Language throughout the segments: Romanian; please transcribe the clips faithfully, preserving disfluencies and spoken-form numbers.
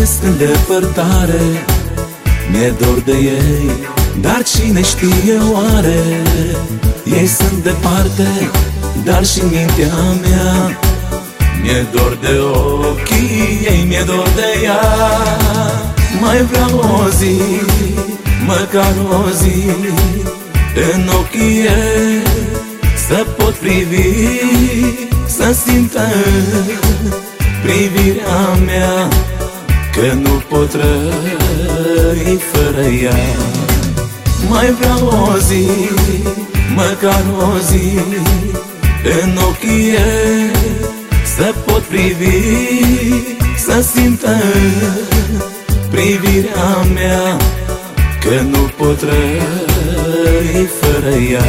trăiesc în depărtare. Mi-e dor de ei, dar cine știe oare? Ei sunt departe, dar și mintea mea. Mi-e dor de ochii ei, mi-e dor de ea. Mai vreau o zi, măcar o zi, în ochii ei să pot privi, să simtă privirea mea, că nu pot trăi fără ea. Mai vreau o zi, măcar o zi, în ochii ei să pot privi, să simtă privirea mea, că nu pot trăi fără ea.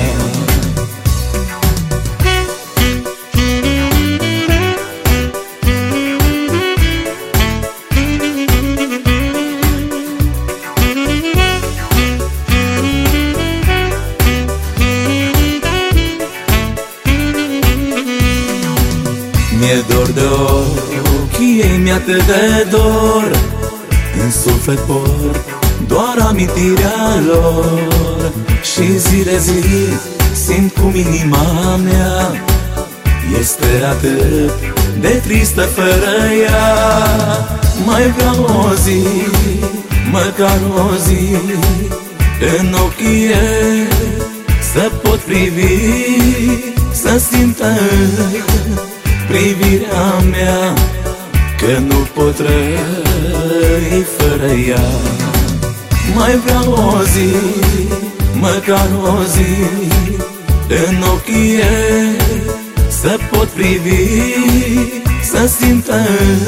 Mi-e dor de ochii ei, mi-e atât de dor, în suflet port doar amintirea lor. Și zi de zi simt cum inima mea este atât de tristă fără ea. Mai vreau o zi, măcar o zi, în ochii ei să pot privi, să simtă privirea mea, că nu pot trăi fără ea. Mai vreau o zi, măcar o zi, în ochii ei să pot privi, să simtă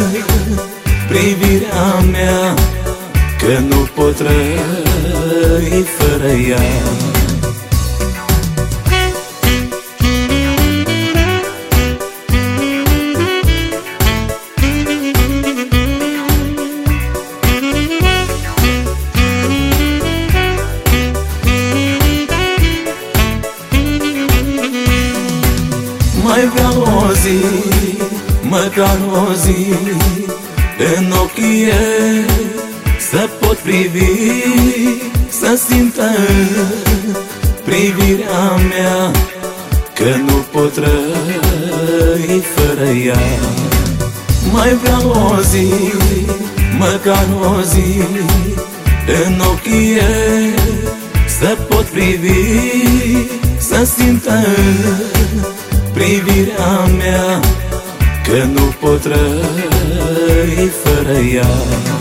privirea mea, că nu pot trăi fără ea. Mai vreau o zi, măcar o zi, în ochii ei să pot privi, să simtă privirea mea, că nu pot trăi fără ea. Mai vreau o zi, măcar o zi, în ochii ei să pot privi, să simtă privirea mea, că nu pot trăi fără ea.